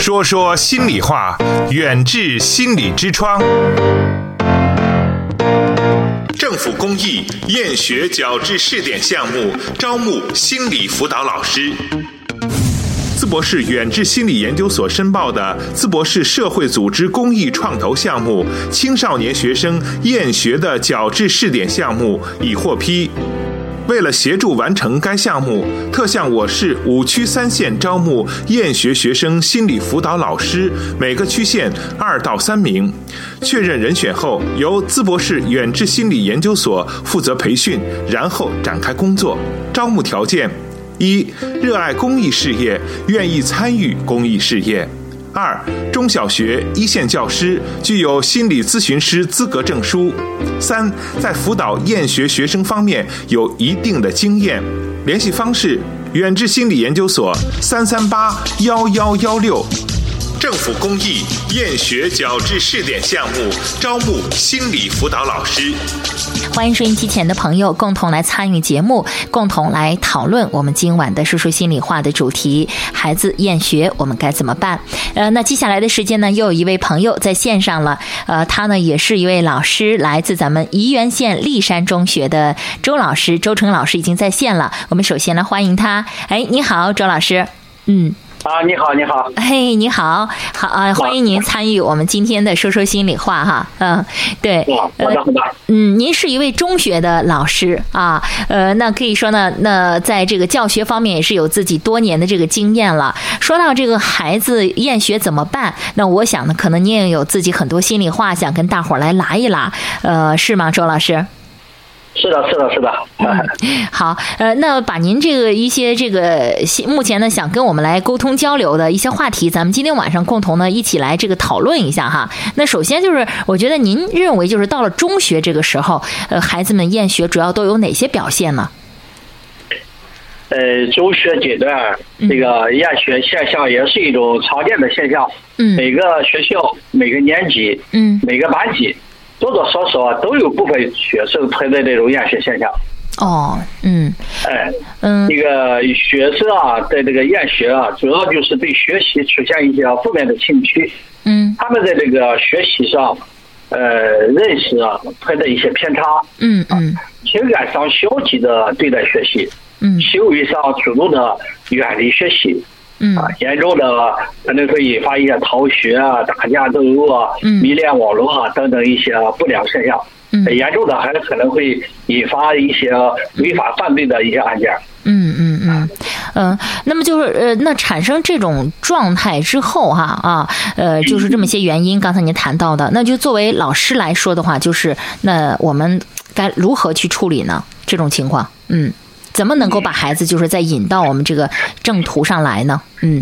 说说心里话，远志心理之窗。政府公益厌学矫治试点项目招募心理辅导老师。淄博市远志心理研究所申报的淄博市社会组织公益创投项目青少年学生厌学的矫治试点项目已获批。为了协助完成该项目，特向我市5区3县招募厌学学生心理辅导老师，每个区县2到3名。确认人选后，由淄博市远志心理研究所负责培训，然后展开工作。招募条件：1. 热爱公益事业，愿意参与公益事业；2. 中小学1线教师，具有心理咨询师资格证书；3. 在辅导厌学学生方面有一定的经验。联系方式：远志心理研究所3381116。政府公益厌学矫治试点项目招募心理辅导老师。 欢迎收音机前的朋友共同来参与节目，共同来讨论我们今晚的说说心里话的主题：孩子厌学，我们该怎么办？那接下来的时间呢，又有一位朋友在线上了。他呢也是一位老师，来自咱们沂源县历山中学的周老师，周成老师已经在线了。我们首先来欢迎他。哎，你好，周老师。 你好，你好。 嘿，你好，好啊，欢迎您参与我们今天的说说心里话哈。对，您是一位中学的老师啊，那可以说呢，那在这个教学方面也是有自己多年的这个经验了。说到这个孩子厌学怎么办，那我想呢，可能您也有自己很多心里话想跟大伙儿来拉一拉，是吗，周老师？ 是的。 好，那把您这个一些这个目前呢想跟我们来沟通交流的一些话题，咱们今天晚上共同呢一起来这个讨论一下哈。那首先就是，我觉得您认为就是到了中学这个时候，孩子们厌学主要都有哪些表现呢？ 中学阶段这个厌学现象也是一种常见的现象。每个学校、每个年级、每个班级。多多少少都有部分学生存在这种厌学现象。这个学生在这个厌学主要就是对学习出现一些负面的情绪。他们在这个学习上，认识存在一些偏差。情感上消极的对待学习，行为上主动的远离学习。严重的可能会引发一些逃学打架斗殴迷恋网络等等一些不良现象。严重的还可能会引发一些违法犯罪的一些案件。 那么就是那产生这种状态之后就是这么些原因，刚才您谈到的，那就作为老师来说的话，就是那我们该如何去处理呢？这种情况，怎么能够把孩子就是再引到我们这个正途上来呢？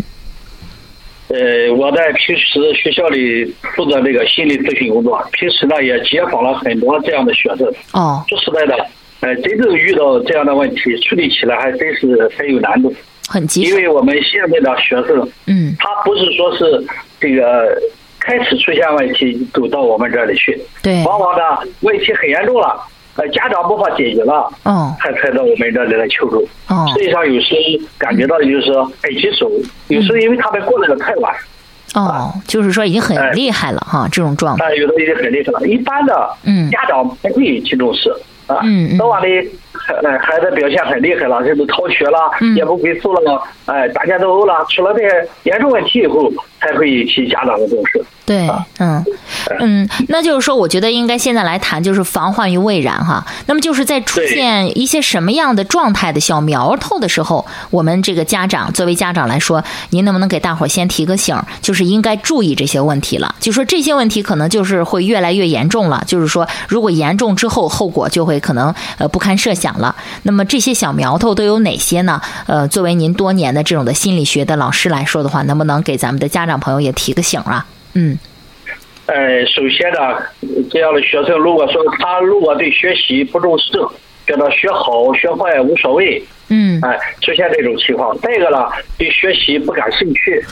我在平时学校里负责这个心理咨询工作，平时呢也接访了很多这样的学生。说实在的，真正遇到这样的问题，处理起来还真是很有难度， 很棘手。 因为我们现在的学生，他不是说是这个开始出现问题走到我们这里去， 对， 往往呢问题很严重了。家长无法解决了，才到我们这里来求助。实际上有时感觉到就是很棘手，有时因为他们过来的太晚。 就是说已经很厉害了哈，这种状态。 有的已经很厉害了，一般的家长不会去重视到晚里孩子表现很厉害了，甚至逃学了，也不归宿了，打架斗殴了，出了这些严重问题以后，才会引起家长的重视。 对，那就是说，我觉得应该现在来谈，就是防患于未然哈。那么就是在出现一些什么样的状态的小苗头的时候，我们这个家长作为家长来说，您能不能给大伙儿先提个醒，就是应该注意这些问题了？就说这些问题可能就是会越来越严重了，就是说如果严重之后，后果就会可能不堪设想了。那么这些小苗头都有哪些呢？作为您多年的这种的心理学的老师来说的话，能不能给咱们的家长朋友也提个醒啊？ 首先呢，这样的学生如果对学习不重视，觉得学好学坏无所谓，出现这种情况。再一个呢，对学习不感兴趣，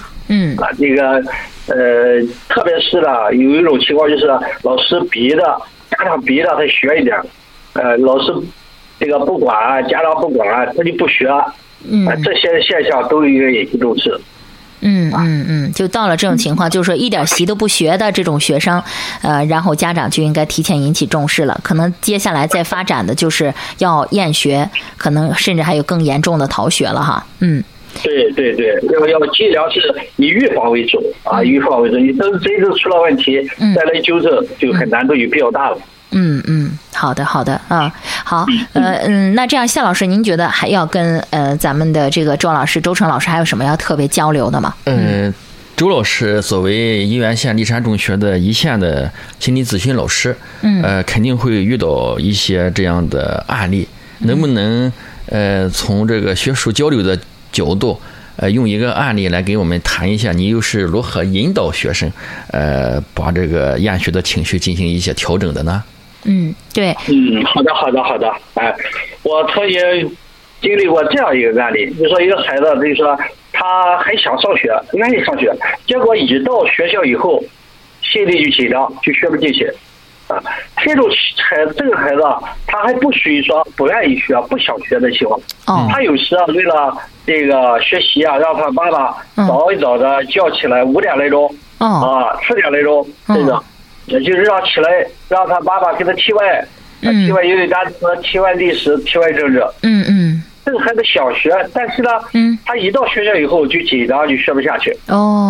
特别是呢，有一种情况就是老师家长逼着他学一点，老师这个不管，家长不管，他就不学，这些现象都应该引起重视。 就到了这种情况，就是说一点习都不学的这种学生，然后家长就应该提前引起重视了。可能接下来再发展的就是要厌学，可能甚至还有更严重的逃学了哈。 对，要尽量是以预防为主啊，预防为主。你真正出了问题，再来纠正就很难度就比较大了。 好的啊，好，那这样夏老师，您觉得还要跟咱们的这个周成老师还有什么要特别交流的吗？ 周老师作为沂源县历山中学的一线的心理咨询老师，肯定会遇到一些这样的案例，能不能从这个学术交流的角度，用一个案例来给我们谈一下，你又是如何引导学生，把这个厌学的情绪进行一些调整的呢？ 对。 好的。我曾经经历过这样一个案例，就说一个孩子，就是说他还想上学，愿意上学，结果一到学校以后，心里就紧张，就学不进去。这个孩子他还不属于说不愿意学、不想学的情况。他有时为了这个学习让他爸爸早一早的叫起来，5点来钟4点来钟这个，也就是让起来，让他爸爸给他题外，题外英语单词、题外历史、题外政治。这个孩子想学，但是呢，他一到学校以后就紧张，就学不下去。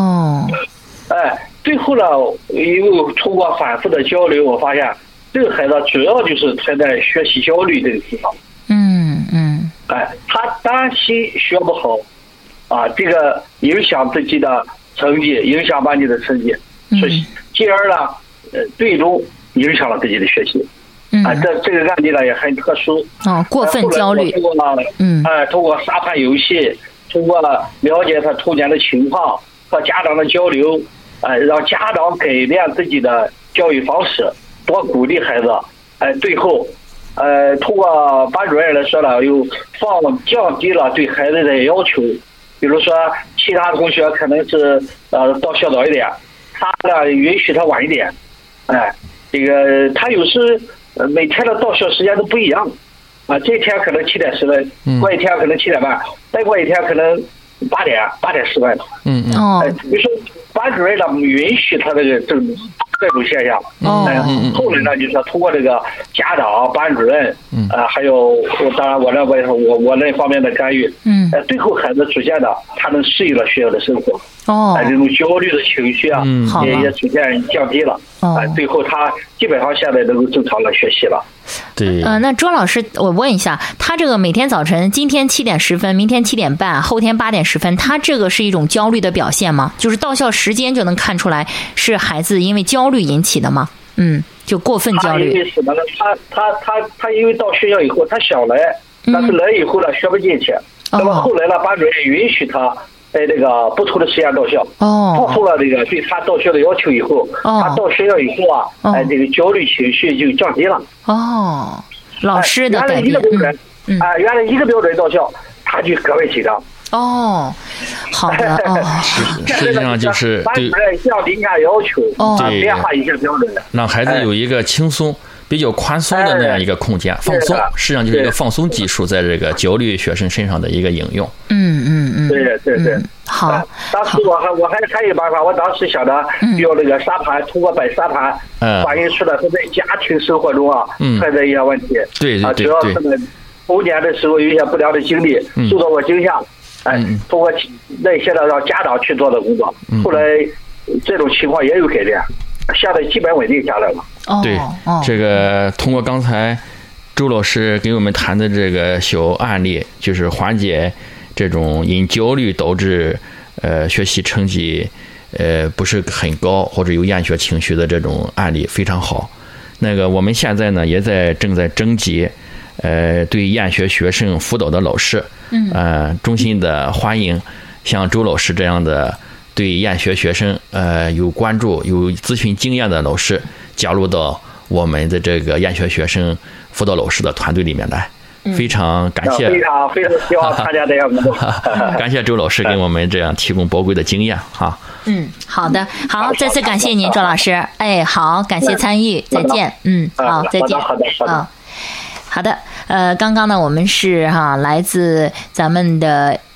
最后呢，又通过反复的交流，我发现这个孩子主要就是存在学习焦虑这个地方。他担心学不好，这个影响自己的成绩，影响班级的成绩，所以进而呢，最终影响了自己的学习。这个案例呢也很特殊。 过分焦虑。 通过沙盘游戏，通过了解他童年的情况和家长的交流。让家长改变自己的教育方式，多鼓励孩子。最后，通过班主任来说了，又降低了对孩子的要求。比如说，其他同学可能是到校早一点，他呢允许他晚一点。这个他有时每天的到校时间都不一样。这天可能7点10分，过一天可能7点半，再过一天可能8点10分。比如说班主任呢允许他这种现象。后来呢，就是通过这个家长、班主任，还有当然我那方面的干预，最后孩子逐渐的他能适应了学校的生活。这种焦虑的情绪也逐渐降低了。最后他基本上现在能够正常的学习了。 对。 那周老师，我问一下，他这个每天早晨，今天7点10分，明天7点半，后天8点10分，他这个是一种焦虑的表现吗？就是到校时间就能看出来是孩子因为焦虑引起的吗？就过分焦虑。 因为什么呢？他因为到学校以后，他想来，但是来以后呢学不进去。那么后来呢，班主任允许他在这个不同的时间到校。放松了这个对他到校的要求以后，他到学校以后这个焦虑情绪就降低了。 老师的改变。 原来一个标准到校，他就格外紧张。 好的。 实际上就是对班主任降低一下要求，变化一下标准， 让孩子有一个轻松、比较宽松的那样一个空间，放松，实际上就是一个放松技术在这个焦虑学生身上的一个应用。 对。 好。 当时我还有办法，我当时想着用这个沙盘，通过摆沙盘，反映出了他在家庭生活中存在一些问题。 对。 主要是童年的时候有一些不良的经历，受到过惊吓。通过那些呢让家长去做的工作，后来这种情况也有改变，现在基本稳定下来了。 对，这个通过刚才周老师给我们谈的这个小案例，就是缓解这种因焦虑导致学习成绩不是很高或者有厌学情绪的这种案例非常好。那个我们现在呢也正在征集对厌学学生辅导的老师，衷心的欢迎像周老师这样的对厌学学生有关注、有咨询经验的老师加入到我们的这个厌学学生辅导老师的团队里面来。非常感谢， 非常希望参加这样的感谢周老师给我们这样提供宝贵的经验哈。 好的，好，再次感谢您，周老师。好，感谢参与，再见。好，再见。好的，刚刚呢，我们是来自咱们的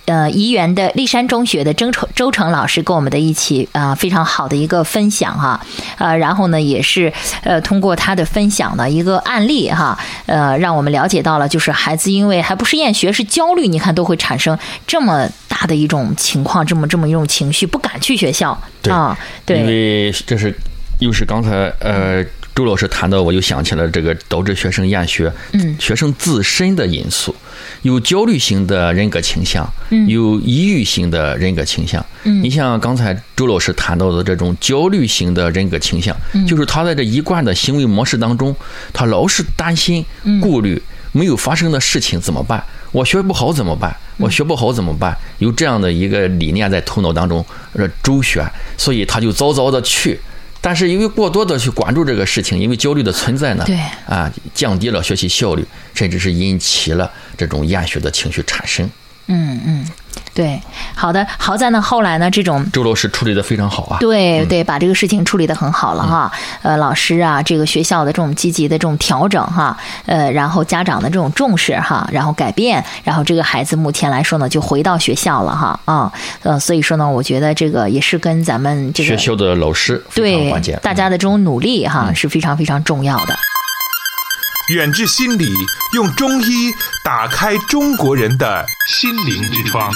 怡园的立山中学的周成老师跟我们的一起非常好的一个分享哈，然后呢也是通过他的分享的一个案例哈，让我们了解到了就是孩子因为还不是厌学是焦虑，你看都会产生这么大的一种情况，这么一种情绪，不敢去学校。对， 因为这是又是刚才周老师谈到，我又想起了这个导致学生厌学，学生自身的因素，有焦虑型的人格倾向，有抑郁型的人格倾向。你像刚才周老师谈到的这种焦虑型的人格倾向，就是他在这一贯的行为模式当中，他老是担心、顾虑没有发生的事情怎么办？我学不好怎么办？我学不好怎么办？有这样的一个理念在头脑当中周旋，所以他就早早的去。但是因为过多的去关注这个事情，因为焦虑的存在呢，降低了学习效率，甚至是引起了这种厌学的情绪产生。 对，好的，好在呢，后来呢，这种周老师处理的非常好啊。 对，把这个事情处理的很好了哈。老师啊，这个学校的这种积极的这种调整哈，然后家长的这种重视哈，然后改变，然后这个孩子目前来说呢，就回到学校了哈所以说呢，我觉得这个也是跟咱们这个学校的老师非常关键， 大家的这种努力哈是非常非常重要的。 远志心理用中医打开中国人的心灵之窗。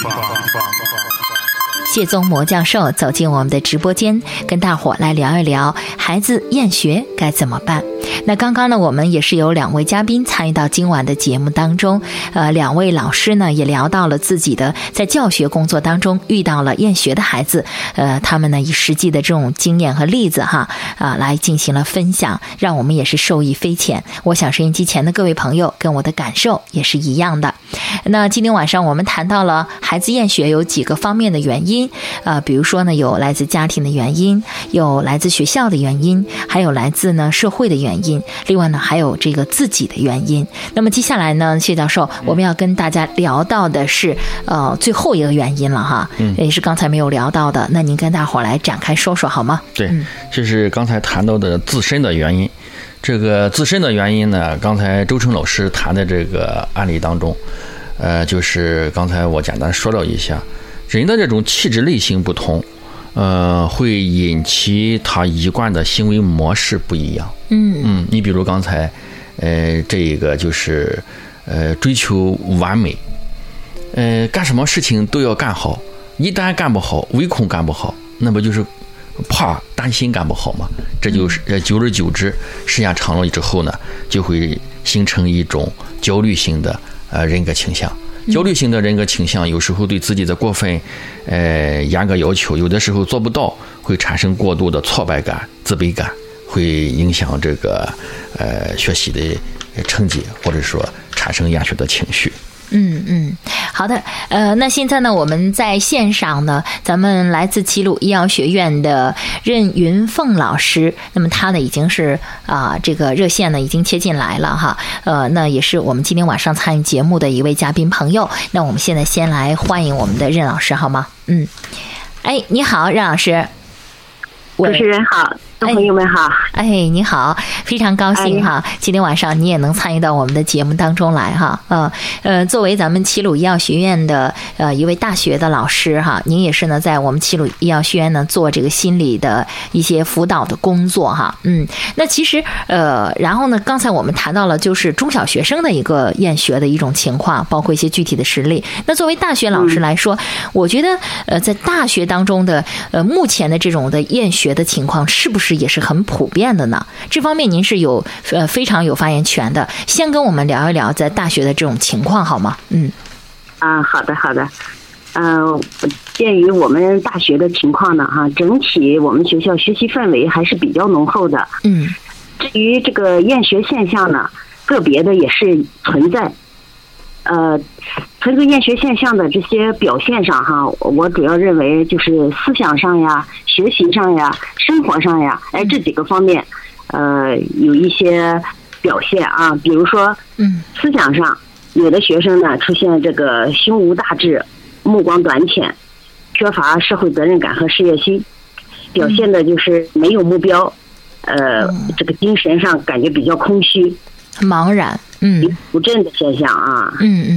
谢宗模教授走进我们的直播间，跟大伙来聊一聊孩子厌学该怎么办。那刚刚呢，我们也是有2位嘉宾参与到今晚的节目当中，2位老师呢也聊到了自己的在教学工作当中遇到了厌学的孩子，他们呢以实际的这种经验和例子来进行了分享，让我们也是受益匪浅。我想收音机前的各位朋友跟我的感受也是一样的。那今天晚上我们谈到了孩子厌学有几个方面的原因，比如说呢，有来自家庭的原因，有来自学校的原因，还有来自呢社会的原因，另外呢还有这个自己的原因。那么接下来呢，谢教授，我们要跟大家聊到的是最后一个原因了哈，也是刚才没有聊到的，那您跟大伙来展开说说好吗？ 对，就是刚才谈到的自身的原因。这个自身的原因呢，刚才周成老师谈的这个案例当中，就是刚才我简单说了一下，人的这种气质类型不同，会引起他一贯的行为模式不一样。你比如刚才，这一个就是追求完美，干什么事情都要干好，一旦干不好，唯恐干不好，那不就是怕担心干不好嘛？这就是久而久之，时间长了之后呢，就会形成一种焦虑型的人格倾向。焦虑型的人格倾向有时候对自己的过分严格要求，有的时候做不到，会产生过度的挫败感、自卑感，会影响这个学习的成绩，或者说产生厌学的情绪。 好的，那现在呢，我们在线上呢，咱们来自齐鲁医药学院的任云凤老师，那么他呢已经是这个热线呢已经接进来了哈，那也是我们今天晚上参与节目的一位嘉宾朋友。那我们现在先来欢迎我们的任老师好吗？你好，任老师。 主持人好，朋友们好。 你好，非常高兴哈，今天晚上你也能参与到我们的节目当中来哈。作为咱们齐鲁医药学院的一位大学的老师哈，您也是呢在我们齐鲁医药学院呢做这个心理的一些辅导的工作哈。那其实然后呢，刚才我们谈到了就是中小学生的一个厌学的一种情况，包括一些具体的实例。那作为大学老师来说，我觉得在大学当中的目前的这种的厌学的情况是不是也是很普遍的呢？这方面您是有非常有发言权的，先跟我们聊一聊在大学的这种情况好吗？ 好的。鉴于我们大学的情况呢，整体我们学校学习氛围还是比较浓厚的。至于这个厌学现象呢，个别的也是存在。存在厌学现象的这些表现上我主要认为就是思想上呀、学习上呀、生活上呀，这几个方面，有一些表现比如说，思想上，有的学生呢出现这个胸无大志、目光短浅、缺乏社会责任感和事业心，表现的就是没有目标，这个精神上感觉比较空虚、 茫然。 不振的现象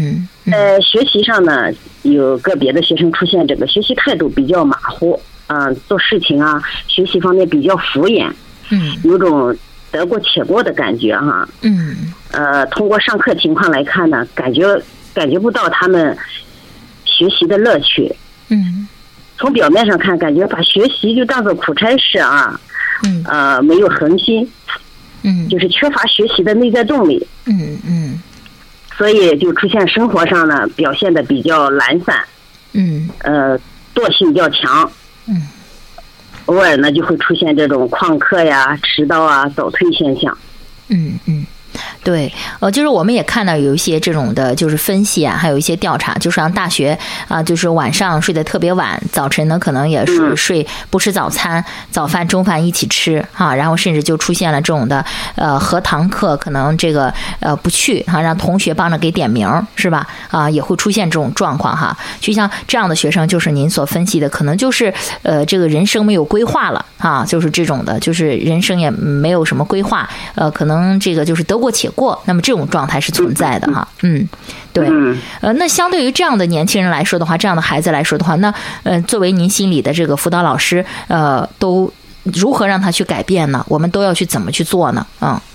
学习上呢，有个别的学生出现这个学习态度比较马虎，做事情啊，学习方面比较敷衍，有种得过且过的感觉哈。通过上课情况来看呢，感觉不到他们学习的乐趣。从表面上看，感觉把学习就当做苦差事啊。没有恒心。就是缺乏学习的内在动力。所以就出现生活上呢表现的比较懒散。惰性较强。偶尔呢就会出现这种旷课呀、迟到啊、早退现象。 对，就是我们也看到有一些这种的，就是分析啊，还有一些调查，就是让大学啊，就是晚上睡得特别晚，早晨呢可能也是睡不吃早餐，早饭、中饭一起吃啊，然后甚至就出现了这种的和堂课可能这个不去啊，让同学帮着给点名是吧？啊，也会出现这种状况哈。就像这样的学生，就是您所分析的，可能就是这个人生没有规划了啊，就是这种的，就是人生也没有什么规划，可能这个就是得过且过，那么这种状态是存在的哈。对。那相对于这样的年轻人来说的话，这样的孩子来说的话，那作为您心里的这个辅导老师，都如何让他去改变呢？我们都要去怎么去做呢？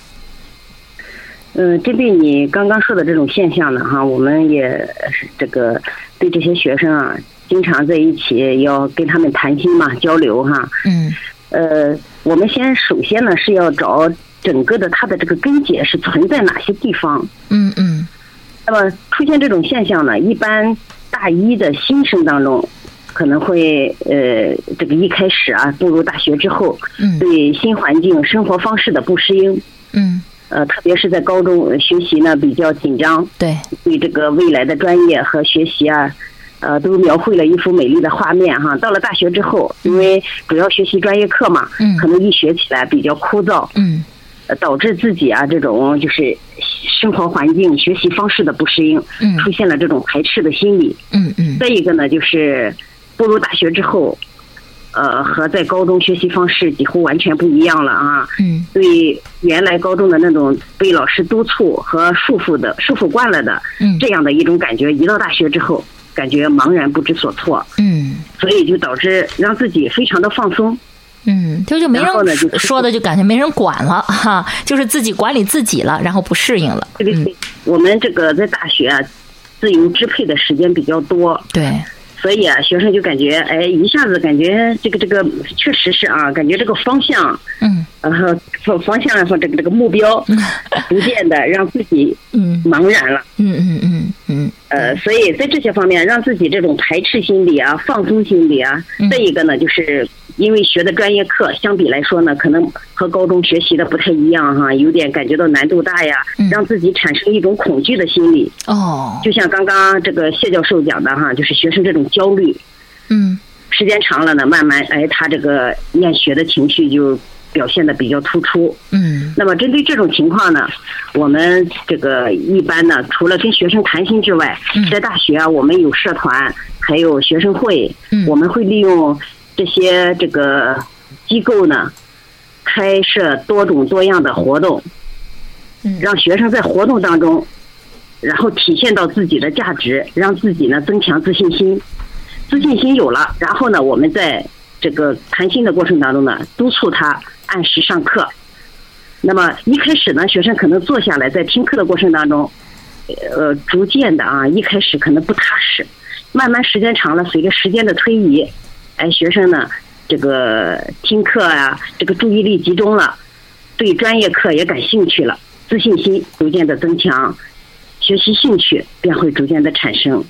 针对你刚刚说的这种现象呢，哈，我们也这个对这些学生啊，经常在一起要跟他们谈心嘛，交流哈。我们首先呢是要找整个的他的这个根结是存在哪些地方。那么出现这种现象呢，一般大一的新生当中可能会这个一开始啊步入大学之后，对新环境生活方式的不适应。特别是在高中学习呢比较紧张，对这个未来的专业和学习啊都描绘了一幅美丽的画面哈。到了大学之后，因为主要学习专业课嘛，可能一学起来比较枯燥，导致自己啊这种就是生活环境、学习方式的不适应，出现了这种排斥的心理。再一个呢，就是步入大学之后，和在高中学习方式几乎完全不一样了啊。对原来高中的那种被老师督促和束缚惯了的这样的一种感觉，一到大学之后，感觉茫然不知所措。所以就导致让自己非常的放松。 就没人说的，就感觉没人管了哈，就是自己管理自己了，然后不适应了。 对，我们这个在大学啊，自由支配的时间比较多。对。所以啊，学生就感觉一下子感觉这个确实是啊，感觉这个方向，方向和这个目标，逐渐的让自己茫然了。所以在这些方面，让自己这种排斥心理啊、放松心理啊，再一个呢，就是因为学的专业课相比来说呢，可能和高中学习的不太一样哈，有点感觉到难度大呀，让自己产生一种恐惧的心理。就像刚刚这个谢教授讲的哈，就是学生这种焦虑，时间长了呢，慢慢他这个厌学的情绪就表现的比较突出。那么针对这种情况呢，我们这个一般呢，除了跟学生谈心之外，在大学啊，我们有社团，还有学生会，我们会利用这些这个机构呢，开设多种多样的活动，让学生在活动当中，然后体现到自己的价值，让自己呢增强自信心。自信心有了，然后呢，我们在这个谈心的过程当中呢，督促他按时上课。那么一开始呢，学生可能坐下来在听课的过程当中，逐渐的啊，一开始可能不踏实，慢慢时间长了，随着时间的推移，学生呢这个听课啊，这个注意力集中了，对专业课也感兴趣了，自信心逐渐的增强，学习兴趣便会逐渐的产生。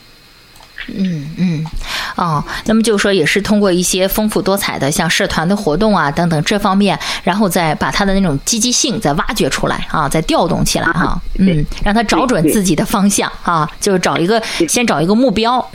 那么就是说也是通过一些丰富多彩的像社团的活动啊等等这方面，然后再把他的那种积极性再挖掘出来啊，再调动起来哈。让他找准自己的方向啊，就是先找一个目标是吧？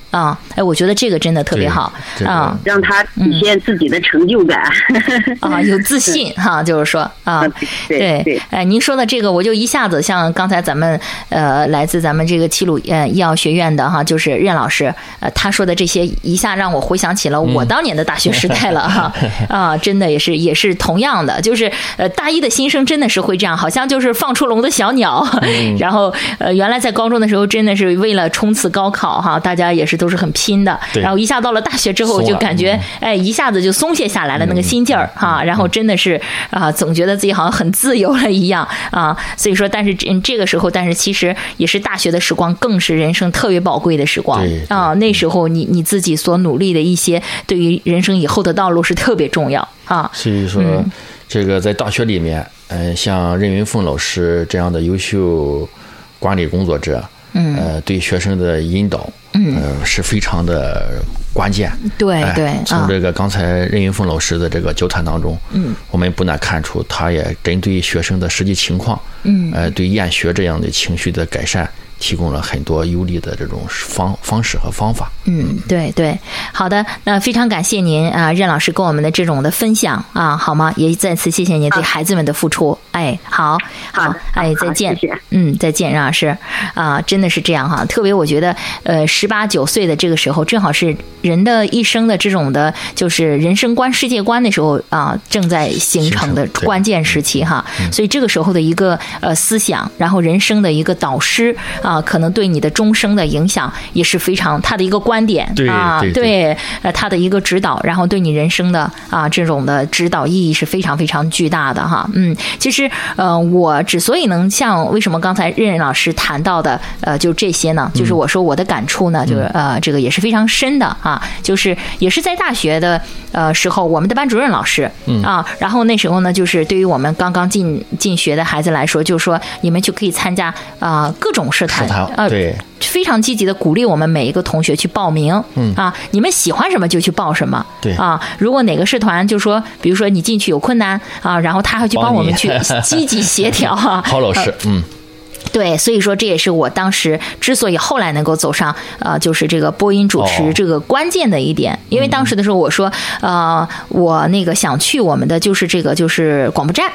啊，哎，我觉得这个真的特别好啊， 让他体现自己的成就感啊，有自信哈，就是说啊，对，哎，您说的这个，我就一下子像刚才咱们来自咱们这个齐鲁医药学院的哈，就是任老师他说的这些，一下让我回想起了我当年的大学时代了哈啊，真的也是同样的，就是大一的新生真的是会这样，好像就是放出笼的小鸟，然后原来在高中的时候真的是为了冲刺高考哈，大家也是都是很拼的，然后一下到了大学之后就感觉哎一下子就松懈下来了那个心劲儿哈，然后真的是啊总觉得自己好像很自由了一样啊，所以说但是这个时候，但是其实也是大学的时光更是人生特别宝贵的时光啊，那时候你自己所努力的一些对于人生以后的道路是特别重要啊。 所以说这个在大学里面像任云凤老师这样的优秀管理工作者对学生的引导是非常的关键。 对对， 从这个刚才任云凤老师的这个交谈当中我们不难看出他也针对学生的实际情况对厌学这样的情绪的改善提供了很多有利的这种方式和方法。 对对，好的，那非常感谢您啊，任老师跟我们的这种的分享啊，好吗？也再次谢谢您对孩子们的付出。哎，好，哎，再见。再见，任老师啊，真的是这样哈，特别我觉得18、19岁的这个时候，正好是人的一生的这种的，就是人生观、世界观的时候啊，正在形成的关键时期哈。所以这个时候的一个思想，然后人生的一个导师啊，可能对你的终生的影响也是非常他的一个观点啊，对他的一个指导，然后对你人生的啊这种的指导意义是非常非常巨大的哈。其实我之所以能像为什么刚才任老师谈到的就这些呢，就是我说我的感触呢，就是这个也是非常深的啊，就是也是在大学的时候，我们的班主任老师啊，然后那时候呢，就是对于我们刚刚进学的孩子来说，就是说你们就可以参加各种社团对， 非常积极的鼓励我们每一个同学去报名你们喜欢什么就去报什么， 对啊，如果哪个社团就说比如说你进去有困难啊，然后他会去帮我们去积极协调好老师对，所以说这也是我当时之所以后来能够走上就是这个播音主持这个关键的一点，因为当时的时候我说我那个想去我们的就是这个就是广播站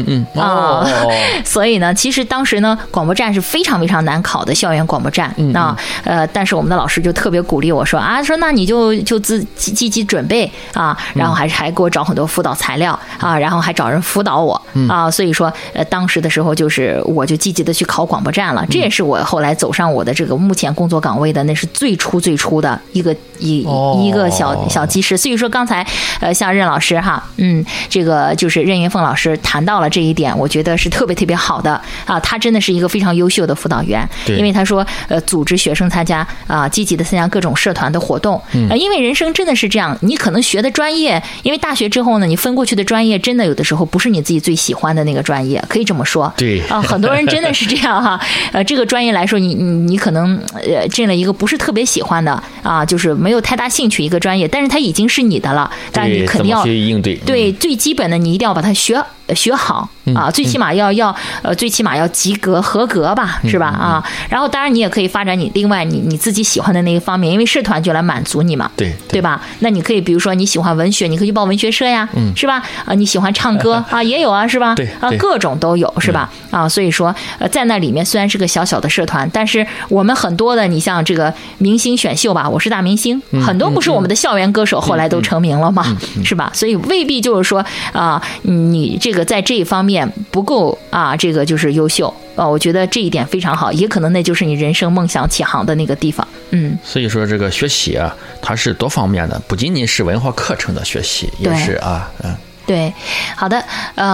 所以呢其实当时呢广播站是非常非常难考的校园广播站但是我们的老师就特别鼓励我说说那你就积极准备啊，然后还给我找很多辅导材料啊，然后还找人辅导我所以说当时的时候就是我就积极的去考广播站了，这也是我后来走上我的这个目前工作岗位的，那是最初的一个小基石。所以说刚才像任老师哈这个就是任云凤老师谈到了这一点，我觉得是特别特别好的啊，他真的是一个非常优秀的辅导员，因为他说组织学生参加积极的参加各种社团的活动因为人生真的是这样，你可能学的专业，因为大学之后呢，你分过去的专业真的有的时候不是你自己最喜欢的那个专业，可以这么说。 对很多人真的是这样哈这个专业来说你可能进了一个不是特别喜欢的就是没有太大兴趣一个专业，但是它已经是你的了，但你肯定要去应对对最基本的你一定要把它学好最起码最起码要及格合格吧，是吧然后当然你也可以发展另外你自己喜欢的那一方面，因为社团就来满足你嘛，对吧？那你可以比如说你喜欢文学，你可以去报文学社呀是吧你喜欢唱歌也有是吧各种都有是吧所以说在那里面虽然是个小小的社团，但是我们很多的你像这个明星选秀吧，我是大明星很多不是我们的校园歌手后来都成名了嘛是吧？所以未必就是说你这个在这一方面不够这个就是优秀我觉得这一点非常好，也可能那就是你人生梦想起航的那个地方所以说这个学习它是多方面的，不仅仅是文化课程的学习，也是对，好的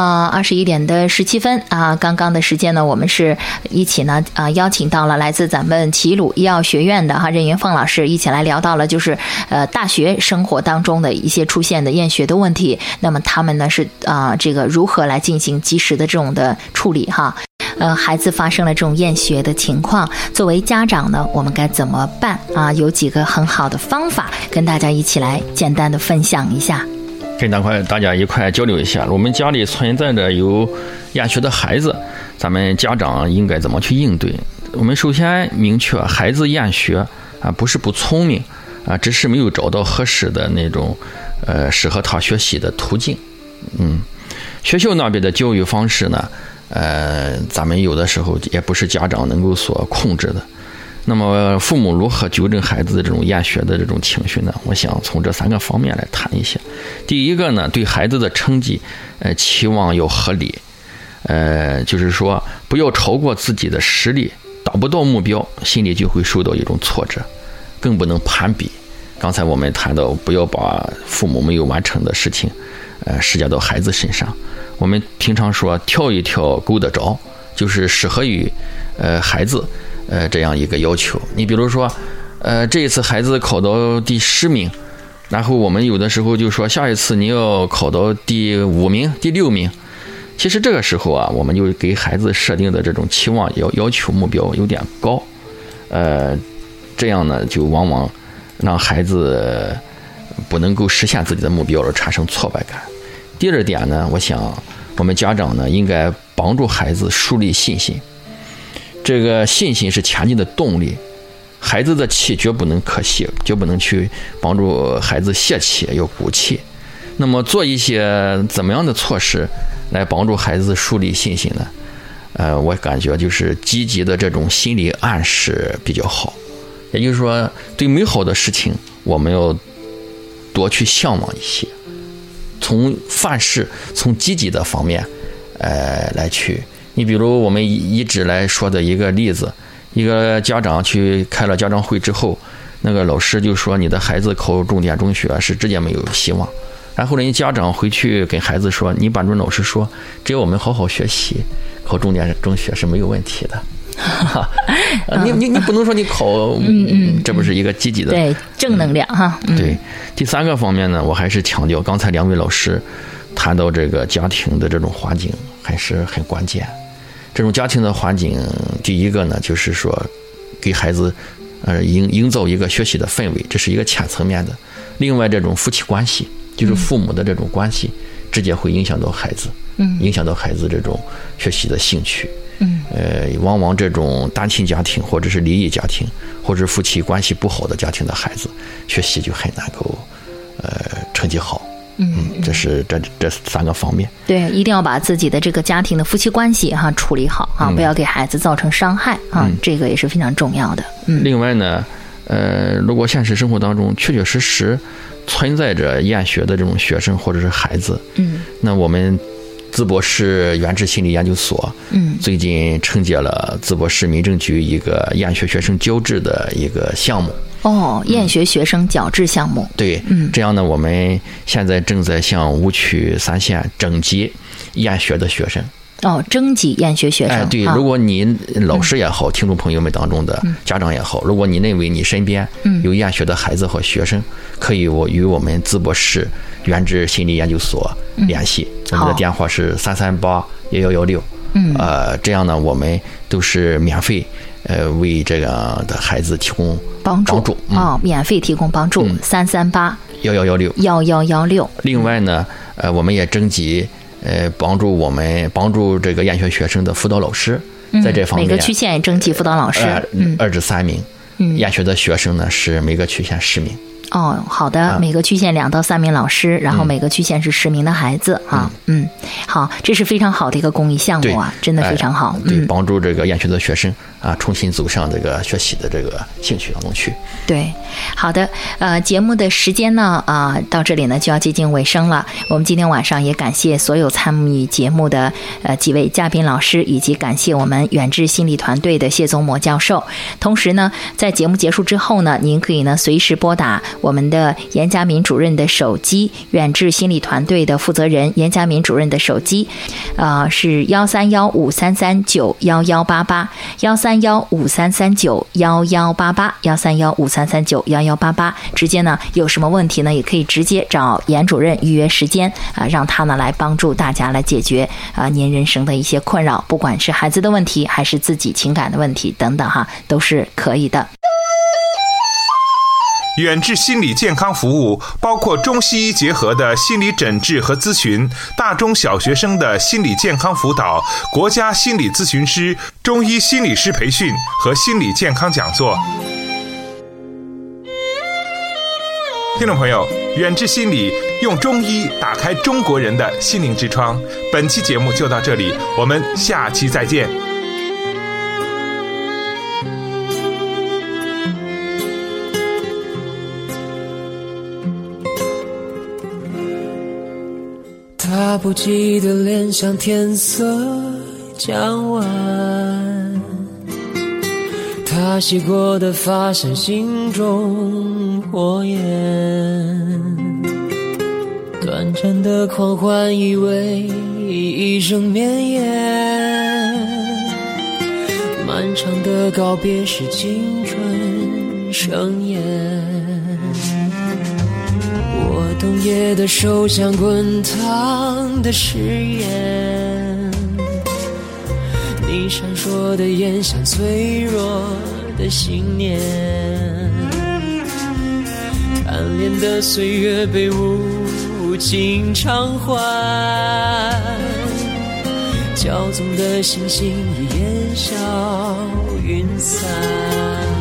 ，21点的17分刚刚的时间呢，我们是一起呢邀请到了来自咱们齐鲁医药学院的任云凤老师，一起来聊到了就是大学生活当中的一些出现的厌学的问题，那么他们呢是这个如何来进行及时的这种的处理孩子发生了这种厌学的情况，作为家长呢我们该怎么办有几个很好的方法跟大家一起来简单的分享一下， 跟大家一块交流一下，我们家里存在着有厌学的孩子，咱们家长应该怎么去应对？我们首先明确孩子厌学不是不聪明只是没有找到合适的那种适合他学习的途径。学校那边的教育方式呢，咱们有的时候也不是家长能够所控制的。那么父母如何纠正孩子的这种厌学的这种情绪呢？我想从这3个方面来谈一下。第一个呢，对孩子的成绩期望要合理，就是说不要超过自己的实力，达不到目标心里就会受到一种挫折，更不能攀比。刚才我们谈到不要把父母没有完成的事情施加到孩子身上。我们平常说跳一跳够得着，就是适合于孩子这样一个要求。你比如说这一次孩子考到第10名，然后我们有的时候就说下一次你要考到第5名第6名。其实这个时候我们就给孩子设定的这种期望要求目标有点高，这样呢就往往让孩子不能够实现自己的目标而产生挫败感。第二点呢，我想我们家长呢应该帮助孩子树立信心。这个信心是前进的动力，孩子的气绝不能可惜，绝不能去帮助孩子泄气，要鼓气。那么做一些怎么样的措施来帮助孩子树立信心呢？我感觉就是积极的这种心理暗示比较好。也就是说，对美好的事情我们要多去向往一些，从范式从积极的方面来去。你比如我们一直来说的一个例子，一个家长去开了家长会之后，那个老师就说你的孩子考重点中学是直接没有希望。然后人家家长回去跟孩子说，你班主任老师说只要我们好好学习，考重点中学是没有问题的。你不能说你考这不是一个积极的对正能量哈。 对。第3个方面呢，我还是强调刚才2位老师谈到这个家庭的这种环境还是很关键。这种家庭的环境，第一个呢就是说给孩子营造一个学习的氛围，这是一个浅层面的。另外这种夫妻关系，就是父母的这种关系直接会影响到孩子，影响到孩子这种学习的兴趣。往往这种单亲家庭或者是离异家庭或者夫妻关系不好的家庭的孩子学习就很难够成绩好。这是这3个方面。对， 一定要把自己的这个家庭的夫妻关系处理好不要给孩子造成伤害这个也是非常重要的。 另外呢如果现实生活当中确确实实存在着厌学的这种学生或者是孩子那我们淄博市原治心理研究所最近承接了淄博市民政局一个厌学学生矫治的一个项目。 厌学学生矫治项目。 对，这样呢我们现在正在向5区3县征集厌学的学生。 征集厌学学生。 对，如果你老师也好听众朋友们当中的家长也好，如果你认为你身边有厌学的孩子和学生可以与我们淄博市原治心理研究所联系。我们的电话是3381116。这样呢我们都是免费为这样的孩子提供帮助。 免费提供帮助。3381116。 另外呢我们也征集帮助这个厌学学生的辅导老师。在这方面每个区县也征集辅导老师 2至3名。厌学的学生呢是每个区县10名。 好的，每个区县2到3名老师，然后每个区县是10名的孩子好，这是非常好的一个公益项目真的非常好。 对，帮助这个厌学的学生重新走上这个学习的这个兴趣当中去。 对，好的，节目的时间呢到这里呢就要接近尾声了。我们今天晚上也感谢所有参与节目的几位嘉宾老师，以及感谢我们远志心理团队的谢宗模教授。同时呢，在节目结束之后呢，您可以呢随时拨打我们的严家民主任的手机，远志心理团队的负责人严家民主任的手机是13153391188，13153391188，13153391188，直接呢有什么问题呢也可以直接找严主任预约时间让他呢来帮助大家来解决您人生的一些困扰，不管是孩子的问题还是自己情感的问题等等都是可以的。 远志心理健康服务包括中西医结合的心理诊治和咨询，大中小学生的心理健康辅导，国家心理咨询师、中医心理师培训和心理健康讲座。 听众朋友，远志心理用中医打开中国人的心灵之窗。本期节目就到这里，我们下期再见。 他不记得脸像天色将晚，他洗过的发像心中火焰，短暂的狂欢以为一生绵延，漫长的告别是青春盛宴。我冬夜的手像滚烫的誓言，你闪烁的眼像脆弱的信念，贪恋的岁月被无尽偿还，骄纵的星星已烟消云散。